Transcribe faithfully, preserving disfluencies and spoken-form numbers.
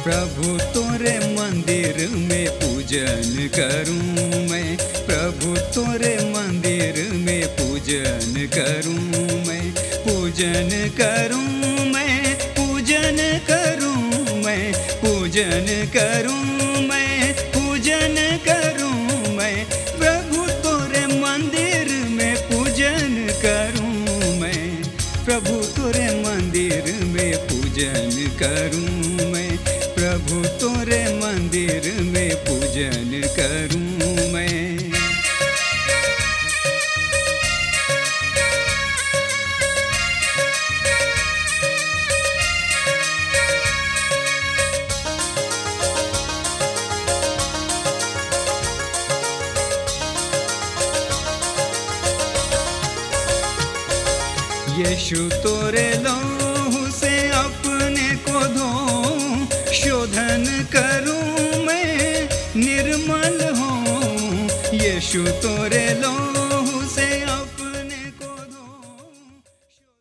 प्रभु तोरे मंदिर में पूजन करूं मैं, प्रभु तोरे मंदिर में पूजन करूं मैं, पूजन करूं मैं, पूजन करूं मैं, पूजन करूं मैं, पूजन करूं मैं, प्रभु तोरे मंदिर में पूजन करूं मैं, प्रभु तोरे मंदिर में पूजन करूं मैं, प्रभु तोरे मंदिर में पूजन करूं मैं। यीशु तोरे लहू से अपने को धोऊं, शोधन करूं मैं, निर्मल हूँ। यीशु तोरे लहू